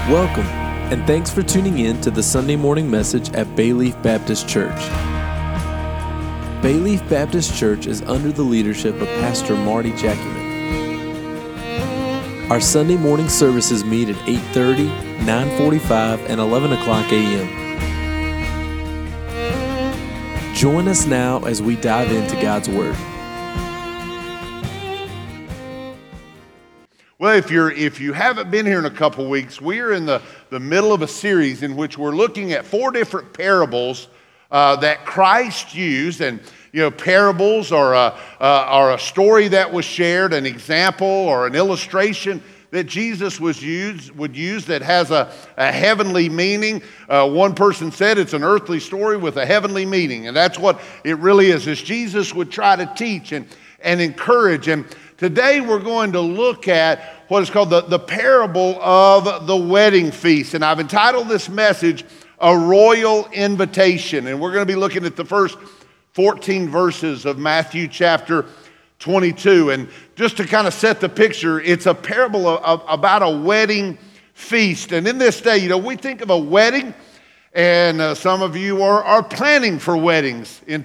Welcome, and thanks for tuning in to the Sunday morning message at Bayleaf Baptist Church. Bayleaf Baptist Church is under the leadership of Pastor Marty Jackyman. Our Sunday morning services meet at 8:30, 9:45, and 11 o'clock a.m. Join us now as we dive into God's Word. Well, if you haven't been here in a couple weeks, we are in the middle of a series in which we're looking at 4 different parables that Christ used. And parables are a story that was shared, an example or an illustration that Jesus would use that has a heavenly meaning. One person said it's an earthly story with a heavenly meaning, and that's what it really is. As Jesus would try to teach and encourage. And today we're going to look at what is called the parable of the wedding feast. And I've entitled this message, A Royal Invitation. And we're going to be looking at the first 14 verses of Matthew chapter 22. And just to kind of set the picture, it's a parable about a wedding feast. And in this day, we think of a wedding, and some of you are planning for weddings in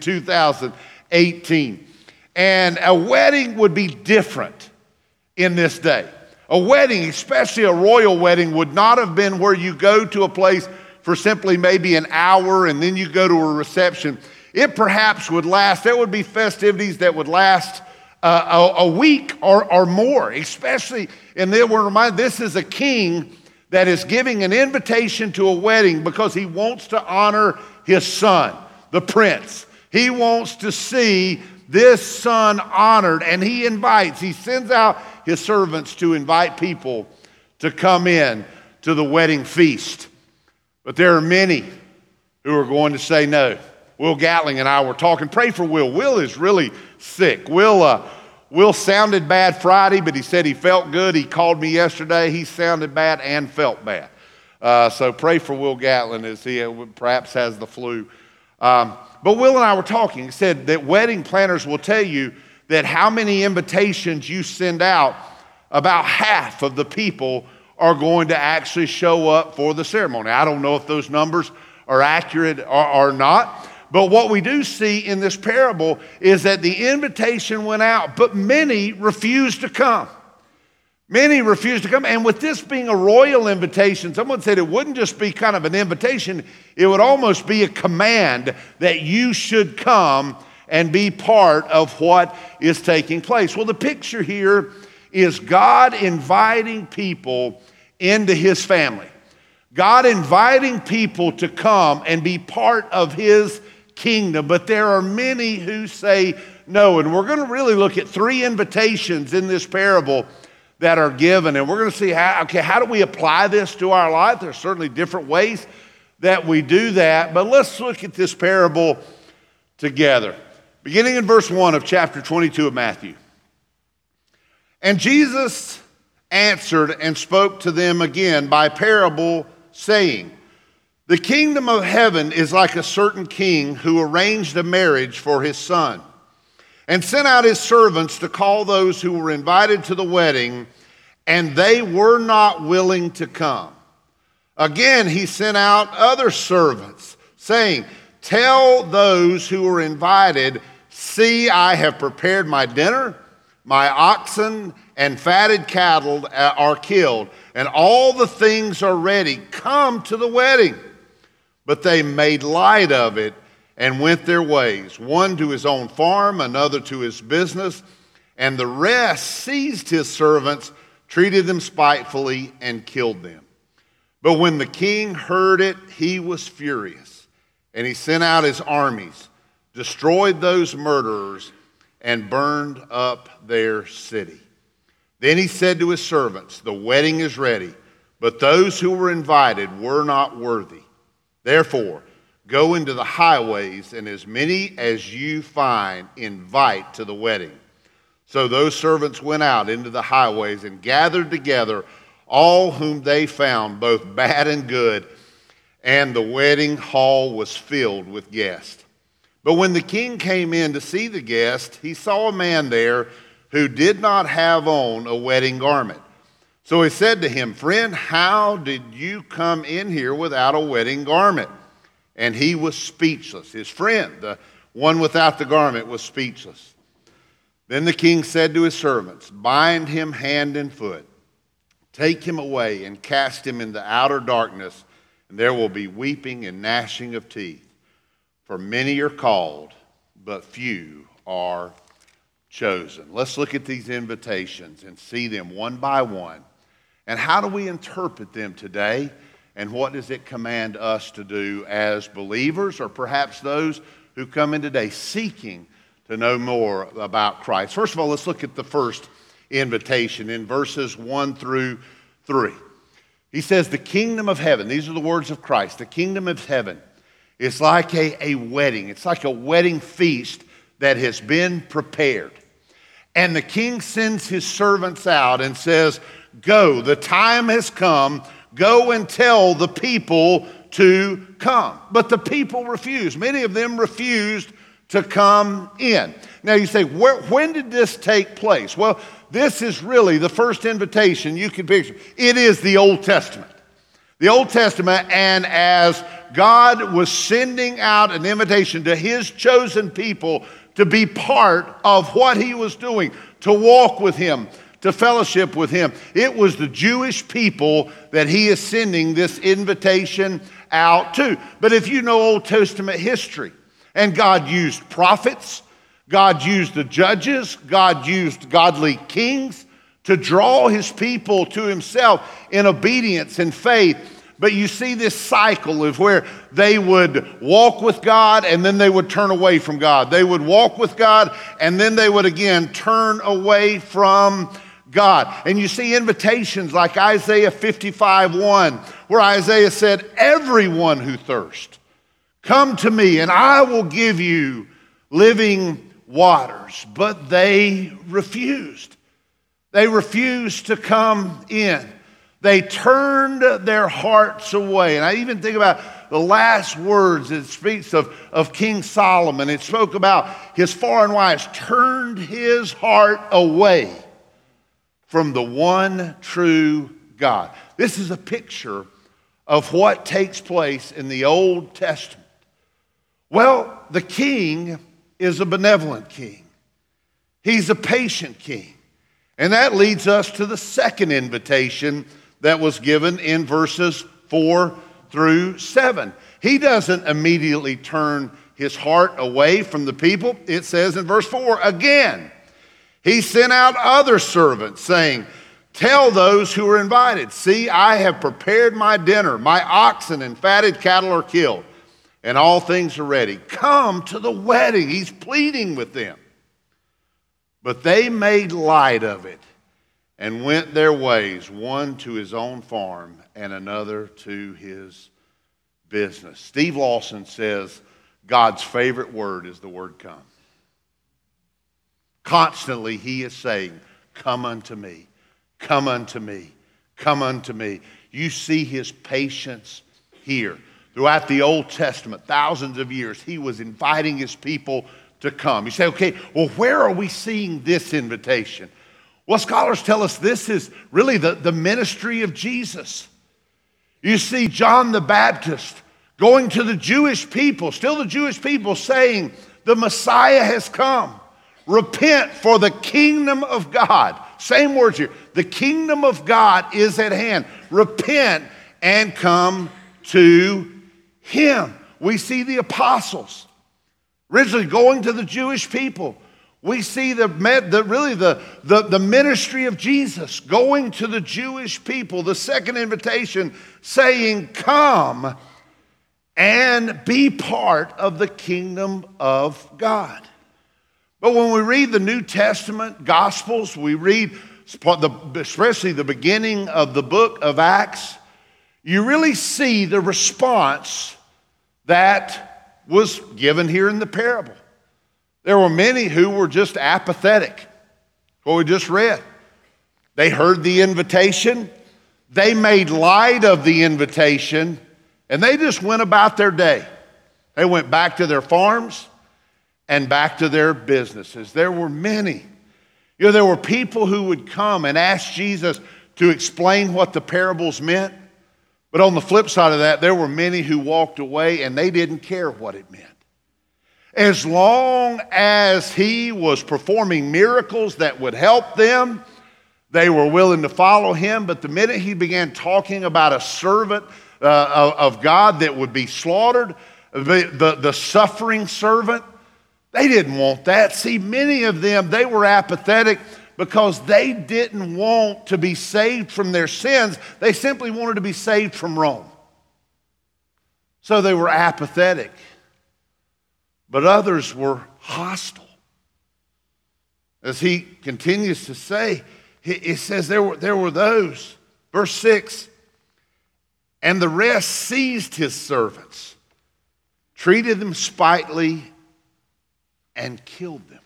2018. And a wedding would be different in this day. A wedding, especially a royal wedding, would not have been where you go to a place for simply maybe an hour and then you go to a reception. It perhaps would last, there would be festivities that would last a week or more, especially, and then we're reminded this is a king that is giving an invitation to a wedding because he wants to honor his son, the prince. He wants to see this son honored, and he sends out his servants to invite people to come in to the wedding feast. But there are many who are going to say no. Will Gatling and I were talking. Pray for Will. Will is really sick. Will sounded bad Friday, but he said he felt good. He called me yesterday. He sounded bad and felt bad. So pray for Will Gatling as he perhaps has the flu. But Will and I were talking. He said that wedding planners will tell you that how many invitations you send out, about half of the people are going to actually show up for the ceremony. I don't know if those numbers are accurate or not, but what we do see in this parable is that the invitation went out, but many refused to come. Many refused to come, and with this being a royal invitation, someone said it wouldn't just be kind of an invitation, it would almost be a command that you should come and be part of what is taking place. Well, the picture here is God inviting people into his family. God inviting people to come and be part of his kingdom, but there are many who say no, and we're going to really look at 3 invitations in this parable that are given, and we're going to see how do we apply this to our life. There's certainly different ways that we do that, but let's look at this parable together. Beginning in verse 1 of chapter 22 of Matthew. And Jesus answered and spoke to them again by parable, saying, The kingdom of heaven is like a certain king who arranged a marriage for his son, and sent out his servants to call those who were invited to the wedding, and they were not willing to come. Again, he sent out other servants, saying, Tell those who were invited, See, I have prepared my dinner, my oxen and fatted cattle are killed, and all the things are ready. Come to the wedding. But they made light of it and went their ways, one to his own farm, another to his business, and the rest seized his servants, treated them spitefully, and killed them. But when the king heard it, he was furious, and he sent out his armies, destroyed those murderers, and burned up their city. Then he said to his servants, The wedding is ready, but those who were invited were not worthy. Therefore, go into the highways, and as many as you find, invite to the wedding. So those servants went out into the highways and gathered together all whom they found, both bad and good, and the wedding hall was filled with guests. But when the king came in to see the guests, he saw a man there who did not have on a wedding garment. So he said to him, "Friend, how did you come in here without a wedding garment?" And he was speechless. His friend, the one without the garment, was speechless. Then the king said to his servants, "Bind him hand and foot, take him away and cast him into outer darkness, and there will be weeping and gnashing of teeth. For many are called, but few are chosen." Let's look at these invitations and see them one by one. And how do we interpret them today? And what does it command us to do as believers, or perhaps those who come in today seeking to know more about Christ? First of all, let's look at the first invitation in verses 1 through 3. He says, "The kingdom of heaven," these are the words of Christ, "the kingdom of heaven is like a wedding. It's like a wedding feast that has been prepared. And the king sends his servants out and says, 'Go, the time has come. Go and tell the people to come.' But the people refused. Many of them refused to come in." Now you say, when did this take place? Well, this is really the first invitation you can picture. It is the Old Testament. The Old Testament, and as God was sending out an invitation to his chosen people to be part of what he was doing, to walk with him, to fellowship with him. It was the Jewish people that he is sending this invitation out to. But if you know Old Testament history, and God used prophets, God used the judges, God used godly kings to draw his people to himself in obedience and faith. But you see this cycle of where they would walk with God and then they would turn away from God. They would walk with God and then they would again turn away from God. And you see invitations like Isaiah 55:1, where Isaiah said, "Everyone who thirsts, come to me and I will give you living waters." But they refused. They refused to come in. They turned their hearts away. And I even think about the last words. It speaks of King Solomon. It spoke about his foreign wives turned his heart away from the one true God. This is a picture of what takes place in the Old Testament. Well, the king is a benevolent king. He's a patient king. And that leads us to the second invitation that was given in verses 4 through 7. He doesn't immediately turn his heart away from the people. It says in verse 4, "Again, he sent out other servants, saying, 'Tell those who are invited, see, I have prepared my dinner. My oxen and fatted cattle are killed, and all things are ready. Come to the wedding.'" He's pleading with them. But they made light of it and went their ways, one to his own farm and another to his business. Steve Lawson says God's favorite word is the word "come." Constantly he is saying, "Come unto me, come unto me, come unto me." You see his patience here. Throughout the Old Testament, thousands of years, he was inviting his people to come. You say, okay, well, where are we seeing this invitation? Well, scholars tell us this is really the ministry of Jesus. You see John the Baptist going to the Jewish people, still the Jewish people, saying, "The Messiah has come. Repent, for the kingdom of God." Same words here. The kingdom of God is at hand. Repent and come to him. We see the apostles originally going to the Jewish people. We see the ministry of Jesus going to the Jewish people. The second invitation saying, "Come and be part of the kingdom of God." But when we read the New Testament Gospels, we read especially the beginning of the book of Acts, you really see the response that was given here in the parable. There were many who were just apathetic, what we just read. They heard the invitation, they made light of the invitation, and they just went about their day. They went back to their farms and back to their businesses. There were many. There were people who would come and ask Jesus to explain what the parables meant. But on the flip side of that, there were many who walked away and they didn't care what it meant. As long as he was performing miracles that would help them, they were willing to follow him. But the minute he began talking about a servant of God that would be slaughtered, the suffering servant, they didn't want that. See, many of them, they were apathetic because they didn't want to be saved from their sins. They simply wanted to be saved from Rome. So they were apathetic. But others were hostile. As he continues to say, it says there were those, verse 6, and the rest seized his servants, treated them spitefully, and killed them.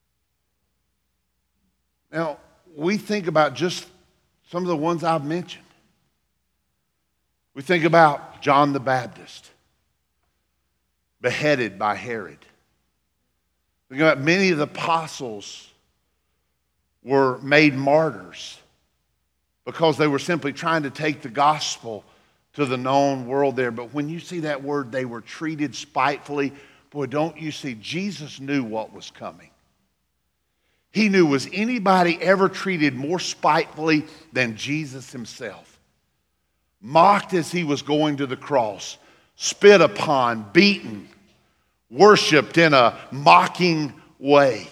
Now, we think about just some of the ones I've mentioned. We think about John the Baptist, beheaded by Herod. Think about many of the apostles were made martyrs because they were simply trying to take the gospel to the known world there. But when you see that word, they were treated spitefully, boy, don't you see, Jesus knew what was coming. He knew, was anybody ever treated more spitefully than Jesus himself? Mocked as he was going to the cross, spit upon, beaten, worshiped in a mocking way.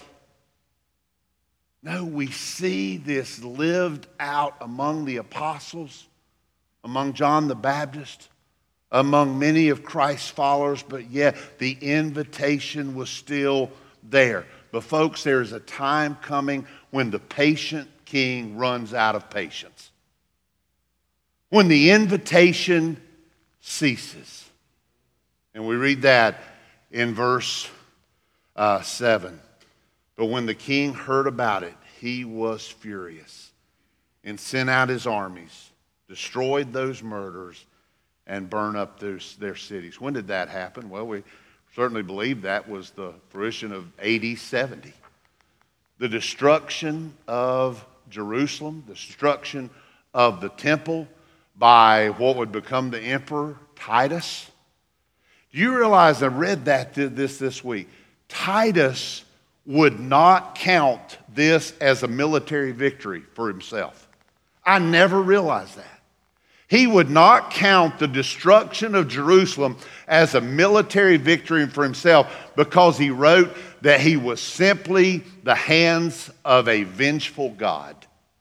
No, we see this lived out among the apostles, among John the Baptist, among many of Christ's followers, but yet the invitation was still there. But folks, there is a time coming when the patient king runs out of patience. When the invitation ceases. And we read that in verse 7. But when the king heard about it, he was furious and sent out his armies, destroyed those murderers, and burned up their cities. When did that happen? Well, we certainly believe that was the fruition of AD 70. The destruction of Jerusalem, the destruction of the temple by what would become the emperor, Titus. Do you realize, I read this week, Titus would not count this as a military victory for himself. I never realized that. He would not count the destruction of Jerusalem as a military victory for himself because he wrote that he was simply the hands of a vengeful God.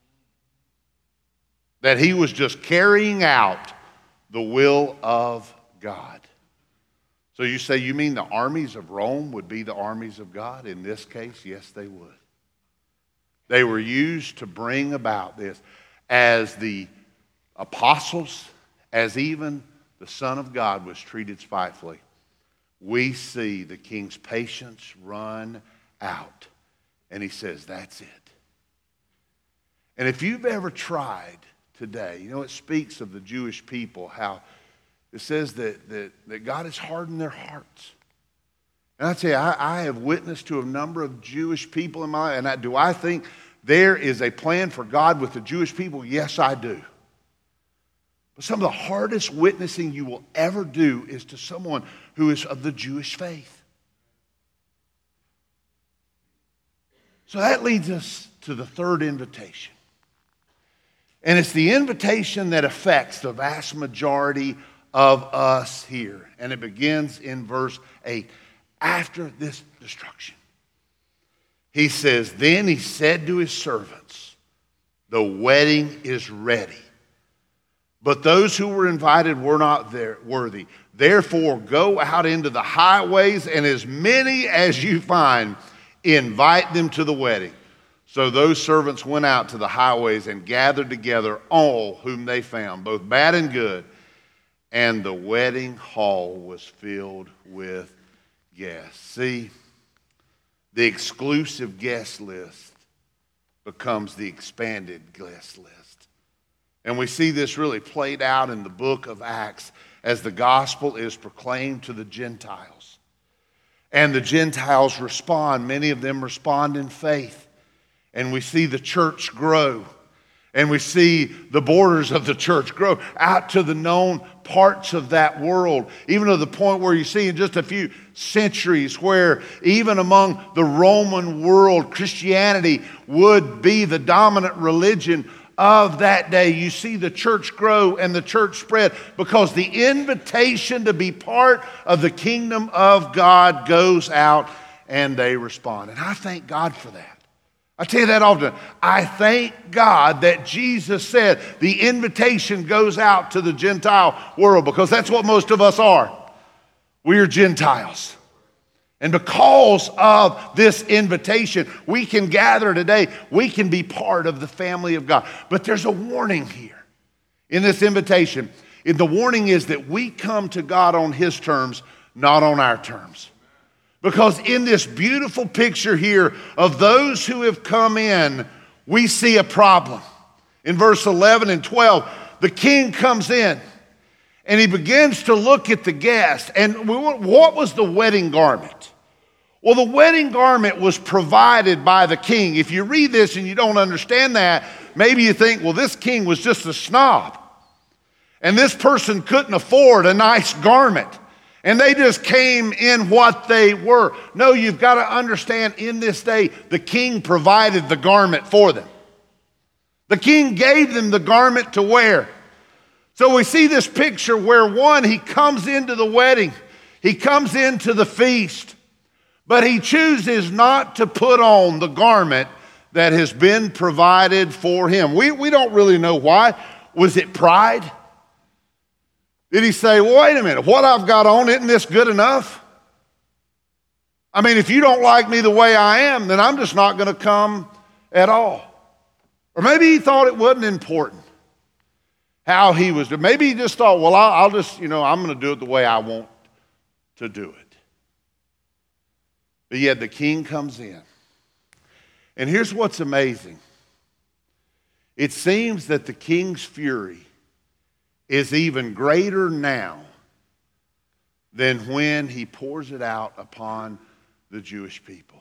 That he was just carrying out the will of God. So you say, you mean the armies of Rome would be the armies of God? In this case, yes, they would. They were used to bring about this as the apostles, as even the Son of God was treated spitefully. We see the king's patience run out. And he says, that's it. And if you've ever tried today, you know, it speaks of the Jewish people, how it says that God has hardened their hearts. And I tell you, I have witnessed to a number of Jewish people in my life, and do I think there is a plan for God with the Jewish people? Yes, I do. But some of the hardest witnessing you will ever do is to someone who is of the Jewish faith. So that leads us to the third invitation. And it's the invitation that affects the vast majority of us here. And it begins in verse 8. After this destruction, he says, then he said to his servants, the wedding is ready, but those who were invited were not worthy. Therefore, go out into the highways, and as many as you find, invite them to the wedding. So those servants went out to the highways and gathered together all whom they found, both bad and good. And the wedding hall was filled with guests. See, the exclusive guest list becomes the expanded guest list. And we see this really played out in the book of Acts as the gospel is proclaimed to the Gentiles. And the Gentiles respond. Many of them respond in faith. And we see the church grow. And we see the borders of the church grow out to the known parts of that world, even to the point where you see in just a few centuries where even among the Roman world, Christianity would be the dominant religion of that day. You see the church grow and the church spread because the invitation to be part of the kingdom of God goes out and they respond. And I thank God for that. I tell you that often. I thank God that Jesus said the invitation goes out to the Gentile world because that's what most of us are. We are Gentiles. And because of this invitation, we can gather today. We can be part of the family of God. But there's a warning here in this invitation. And the warning is that we come to God on His terms, not on our terms. Because in this beautiful picture here of those who have come in, we see a problem. In verse 11 and 12, the king comes in and he begins to look at the guest. And what was the wedding garment? Well, the wedding garment was provided by the king. If you read this and you don't understand that, maybe you think, well, this king was just a snob. And this person couldn't afford a nice garment. And they just came in what they were. No, you've got to understand in this day, the king provided the garment for them. The king gave them the garment to wear. So we see this picture where one, he comes into the wedding. He comes into the feast. But he chooses not to put on the garment that has been provided for him. We don't really know why. Was it pride? Did he say, well, wait a minute, what I've got on, isn't this good enough? I mean, if you don't like me the way I am, then I'm just not going to come at all. Or maybe he thought it wasn't important how he was doing. Maybe he just thought, well, I'll just, I'm going to do it the way I want to do it. But yet the king comes in. And here's what's amazing. It seems that the king's fury is even greater now than when he pours it out upon the Jewish people.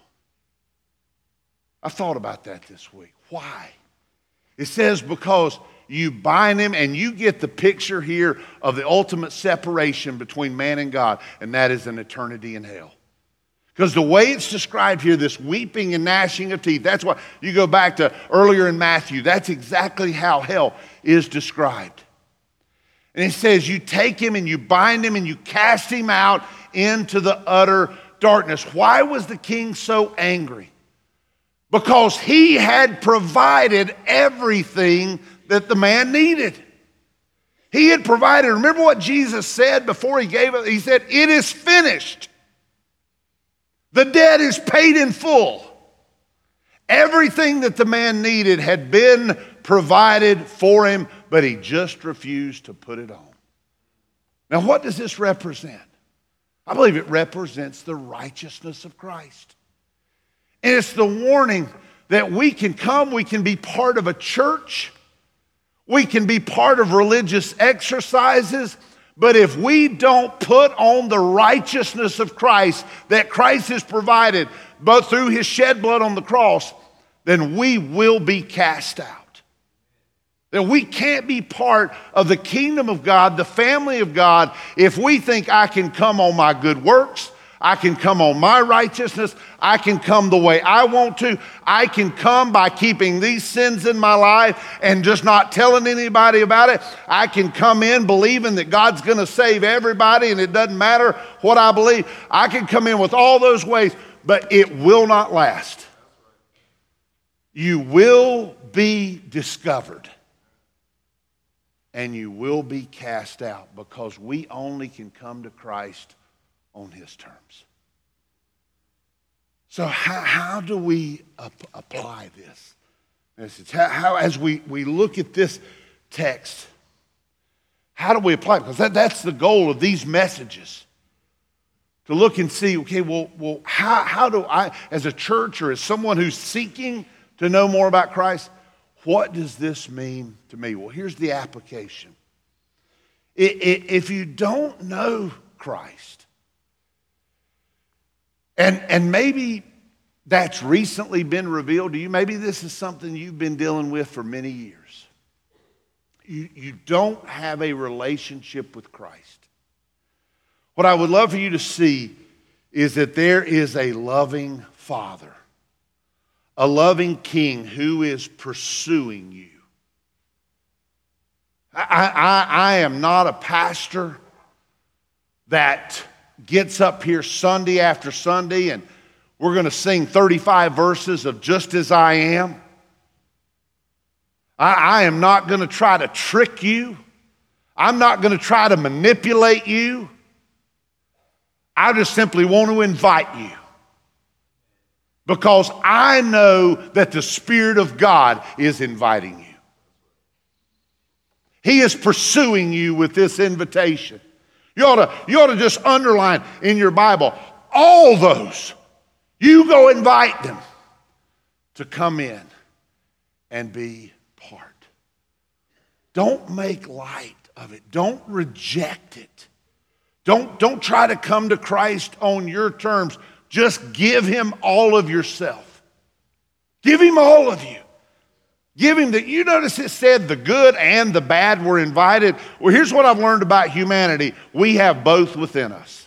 I thought about that this week. Why? It says because you bind him, and you get the picture here of the ultimate separation between man and God, and that is an eternity in hell. Because the way it's described here, this weeping and gnashing of teeth, that's why you go back to earlier in Matthew, that's exactly how hell is described. And it says you take him and you bind him and you cast him out into the utter darkness. Why was the king so angry? Because he had provided everything that the man needed. He had provided. Remember what Jesus said before he gave it? He said, it is finished. The debt is paid in full. Everything that the man needed had been provided for him, but he just refused to put it on. Now, what does this represent? I believe it represents the righteousness of Christ. And it's the warning that we can come, we can be part of a church, we can be part of religious exercises, but if we don't put on the righteousness of Christ that Christ has provided, but through his shed blood on the cross, then we will be cast out. That we can't be part of the kingdom of God, the family of God, if we think I can come on my good works, I can come on my righteousness, I can come the way I want to, I can come by keeping these sins in my life and just not telling anybody about it. I can come in believing that God's going to save everybody and it doesn't matter what I believe. I can come in with all those ways, but it will not last. You will be discovered. And you will be cast out because we only can come to Christ on his terms. So how do we apply this message? How as we look at this text, how do we apply it? Because that's the goal of these messages. To look and see, okay, well, how do I, as a church or as someone who's seeking to know more about Christ, what does this mean to me? Well, here's the application. If you don't know Christ, and maybe that's recently been revealed to you. Maybe this is something you've been dealing with for many years. You don't have a relationship with Christ. What I would love for you to see is that there is a loving Father, a loving King who is pursuing you. I am not a pastor that gets up here Sunday after Sunday and we're going to sing 35 verses of Just As I Am. I am not going to try to trick you. I'm not going to try to manipulate you. I just simply want to invite you because I know that the Spirit of God is inviting you. He is pursuing you with this invitation. You ought to just underline in your Bible, all those. You go invite them to come in and be part. Don't make light of it. Don't reject it. Don't try to come to Christ on your terms. Just give him all of yourself. Give him all of you. Give him that. You notice it said the good and the bad were invited. Well, here's what I've learned about humanity. We have both within us.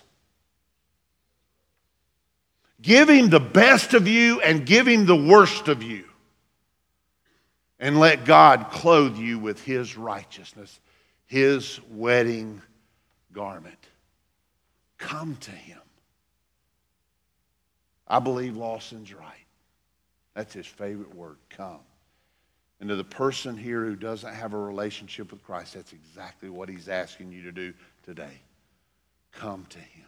Give him the best of you and give him the worst of you. And let God clothe you with his righteousness, his wedding garment. Come to him. I believe Lawson's right. That's his favorite word, come. And to the person here who doesn't have a relationship with Christ, that's exactly what he's asking you to do today. Come to him.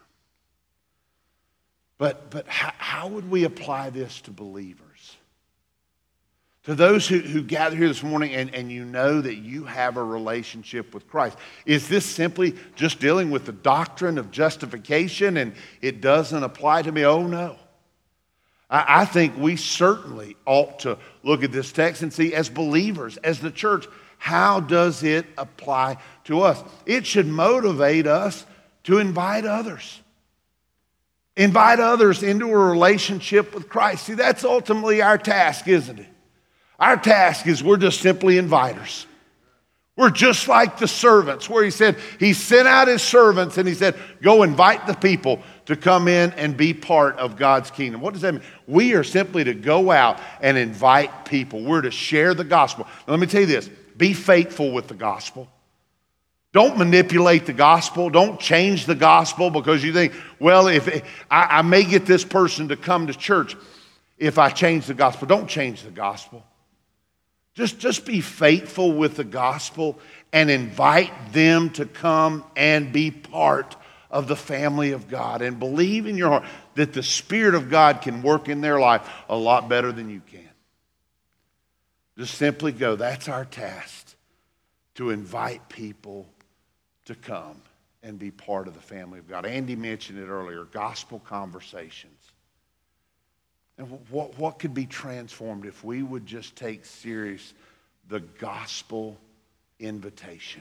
But how would we apply this to believers? To those who gather here this morning and you know that you have a relationship with Christ. Is this simply just dealing with the doctrine of justification and it doesn't apply to me? Oh, no. I think we certainly ought to look at this text and see, as believers, as the church, how does it apply to us? It should motivate us to invite others. Invite others into a relationship with Christ. See, that's ultimately our task, isn't it? Our task is we're just simply inviters. We're just like the servants, where he said he sent out his servants and he said, go invite the people to come in and be part of God's kingdom. What does that mean? We are simply to go out and invite people. We're to share the gospel. Now, let me tell you this. Be faithful with the gospel. Don't manipulate the gospel. Don't change the gospel because you think, well, if I may get this person to come to church if I change the gospel. Don't change the gospel. Just be faithful with the gospel and invite them to come and be part of the family of God and believe in your heart that the Spirit of God can work in their life a lot better than you can. Just simply go. That's our task, to invite people to come and be part of the family of God. Andy mentioned it earlier, gospel conversations. And what could be transformed if we would just take serious the gospel invitation,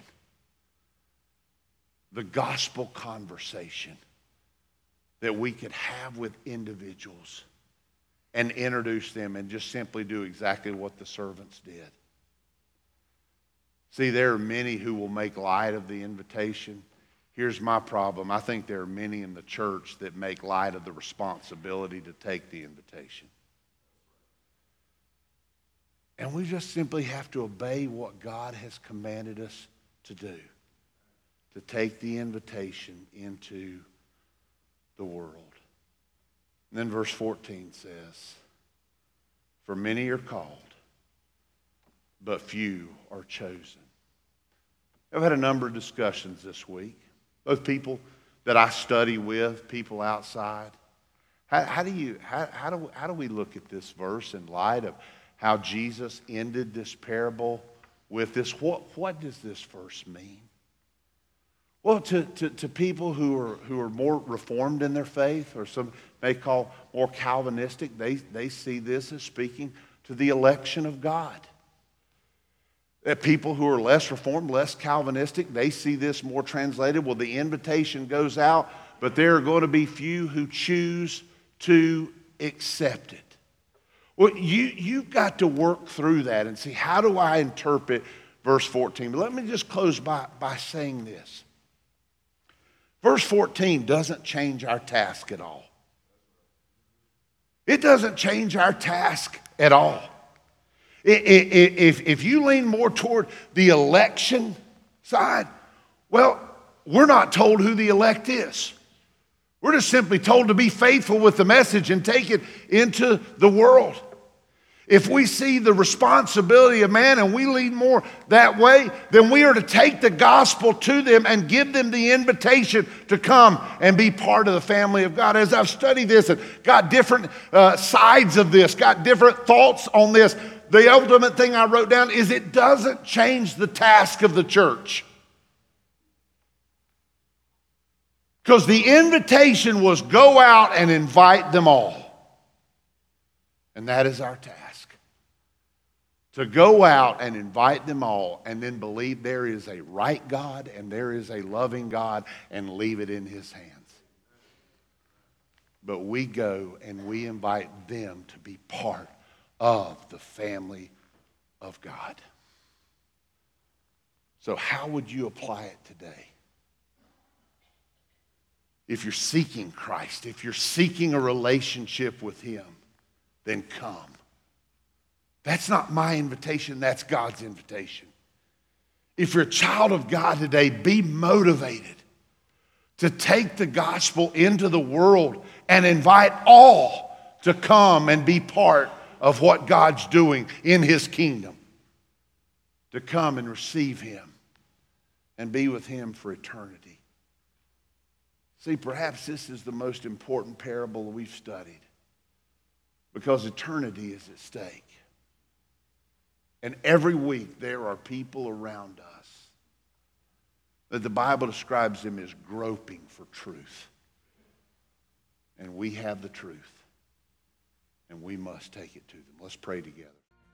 the gospel conversation that we could have with individuals and introduce them and just simply do exactly what the servants did. See, there are many who will make light of the invitation. Here's my problem. I think there are many in the church that make light of the responsibility to take the invitation. And we just simply have to obey what God has commanded us to do, to take the invitation into the world. And then verse 14 says, for many are called, but few are chosen. I've had a number of discussions this week. Both people that I study with, people outside. How do we look at this verse in light of how Jesus ended this parable with this? What does this verse mean? Well, to people who are more reformed in their faith, or some may call more Calvinistic, they see this as speaking to the election of God. People who are less reformed, less Calvinistic, they see this more translated. Well, the invitation goes out, but there are going to be few who choose to accept it. Well, you've got to work through that and see, how do I interpret verse 14? But let me just close by saying this. Verse 14 doesn't change our task at all. It doesn't change our task at all. If you lean more toward the election side, well, we're not told who the elect is. We're just simply told to be faithful with the message and take it into the world. If we see the responsibility of man and we lean more that way, then we are to take the gospel to them and give them the invitation to come and be part of the family of God. As I've studied this and got different sides of this, got different thoughts on this, the ultimate thing I wrote down is it doesn't change the task of the church. Because the invitation was go out and invite them all. And that is our task. To go out and invite them all and then believe there is a right God and there is a loving God and leave it in his hands. But we go and we invite them to be part of the family of God. So how would you apply it today? If you're seeking Christ, if you're seeking a relationship with him, then come. That's not my invitation, that's God's invitation. If you're a child of God today, be motivated to take the gospel into the world and invite all to come and be part of what God's doing in his kingdom. To come and receive him and be with him for eternity. See, perhaps this is the most important parable we've studied because eternity is at stake. And every week there are people around us that the Bible describes them as groping for truth. And we have the truth. And we must take it to them. Let's pray together.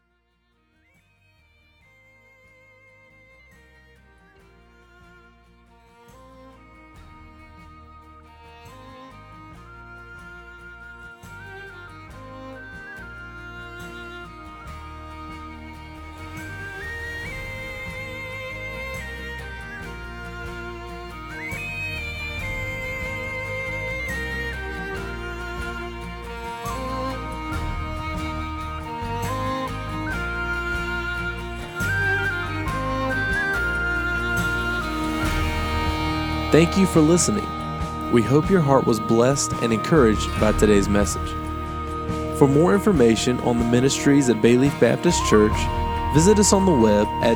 Thank you for listening. We hope your heart was blessed and encouraged by today's message. For more information on the ministries at Bayleaf Baptist Church, visit us on the web at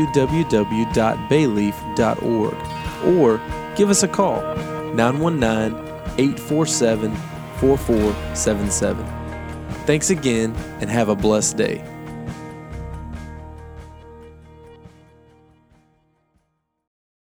www.bayleaf.org or give us a call, 919-847-4477. Thanks again and have a blessed day.